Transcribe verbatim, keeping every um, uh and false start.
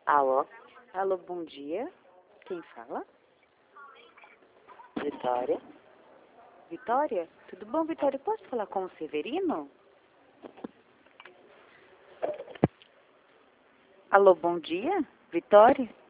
Alô? Alô, bom dia. Quem fala? Vitória? Vitória? Tudo bom, Vitória? Posso falar com o Severino? Alô, bom dia. Vitória?